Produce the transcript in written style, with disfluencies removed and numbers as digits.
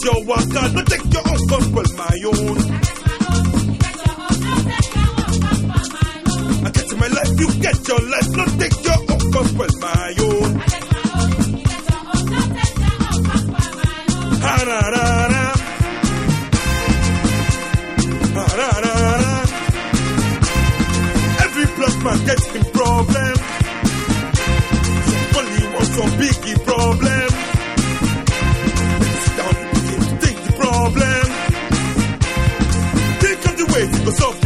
your work hard, not take your own control my own. I get my life, you get your life, not take your own control my own. Ha-ra-ra-ra. Ha-ra-ra-ra. Every black man gets him problem. Somebody wants some biggie problem. Sit down and begin to think the problem. Think of the ways it goes off.